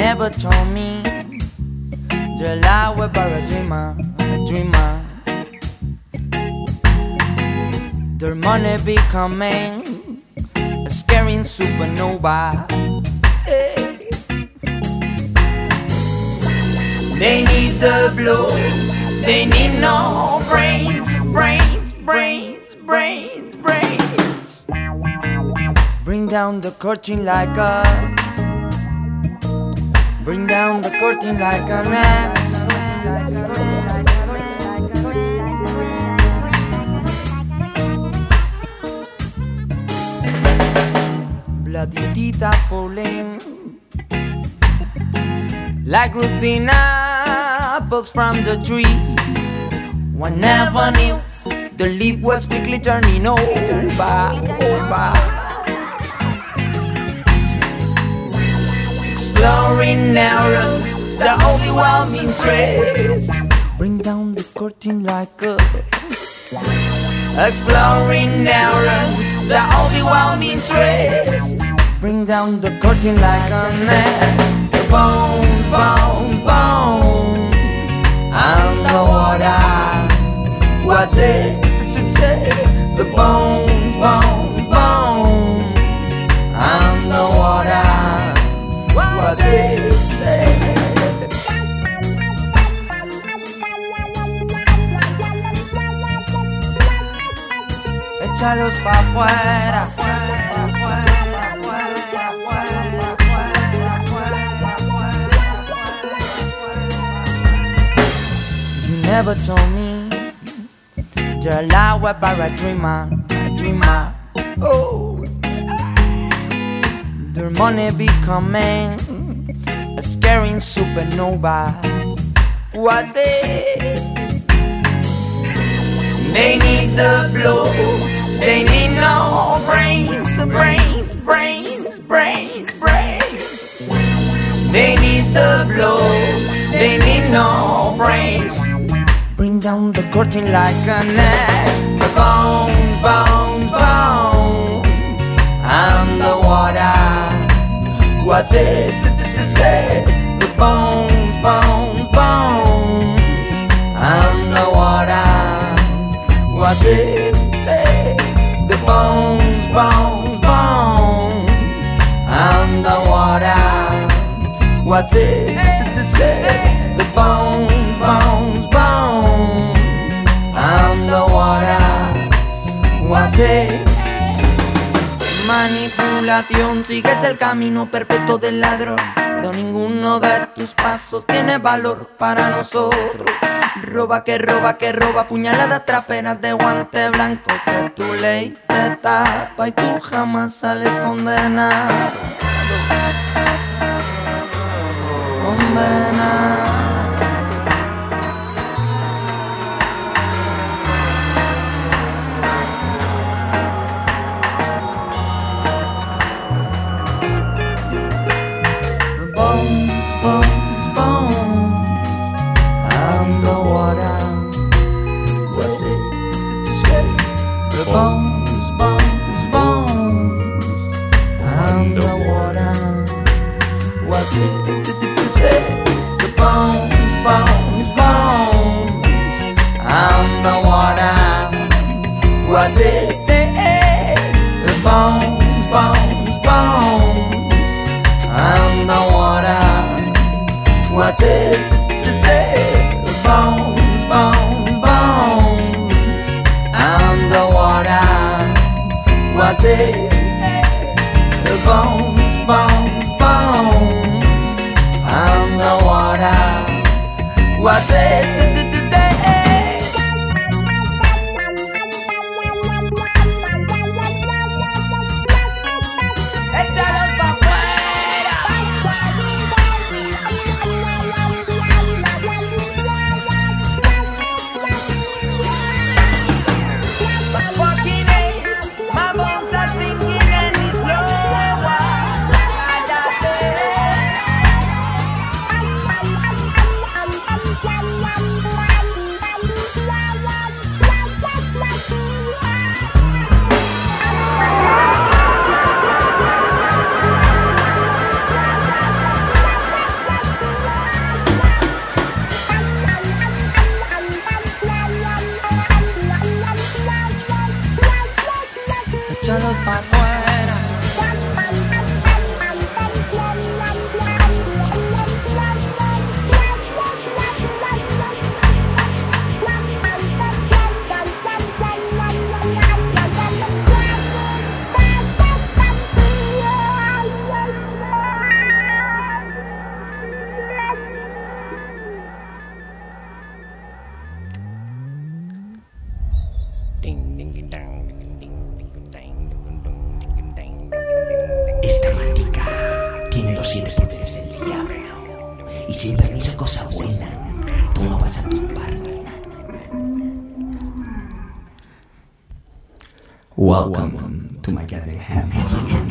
never told me that I was but a dreamer, Their money becoming a scaring supernova. Hey. They need the blue, they need no brains. Bring down the curtain like a, bring down the curtain like a mask. Bloody teeth are falling like routine apples from the trees. One never knew the leaf was quickly turning over. Exploring narrows, the overwhelming stress. Bring down the curtain like a, exploring narrows, the overwhelming stress. Bring down the curtain like a net. The bones, underwater. What's it to say? The bones, underwater. What's it to say? Échalos pa' afuera. You never told me your life was but a dreamer. Oh, their money becoming a scaring supernova. What's it? They need the blue, they need no brains. They need the blue, they need no brains. Bring down the curtain like a net. The bones, underwater. What's it to say? The bones, underwater. What's it to say? The bones, underwater. What's it to say? The bones, underwater. What's it? Manipulación, sigues el camino perpetuo del ladrón, pero ninguno de tus pasos tiene valor para nosotros. Roba que roba, puñaladas traperas de guante blanco, que tu ley te tapa y tú jamás sales condenado. Underwater. What's it to say? The bones, underwater. What's it to say? The bones, underwater. What's it to say? The bones, underwater. What's it to say? The bones, underwater. What's it? The bones, underwater. What's it to say? Échalos pa' afuera. Fucking A, my bones are sinking and it's lower. échalos pa' afuera. Esta mática tiene los 7 poderes del diablo y sin permiso cosa buena, tú no vas a tumbarla. Welcome to my goddamn hammer.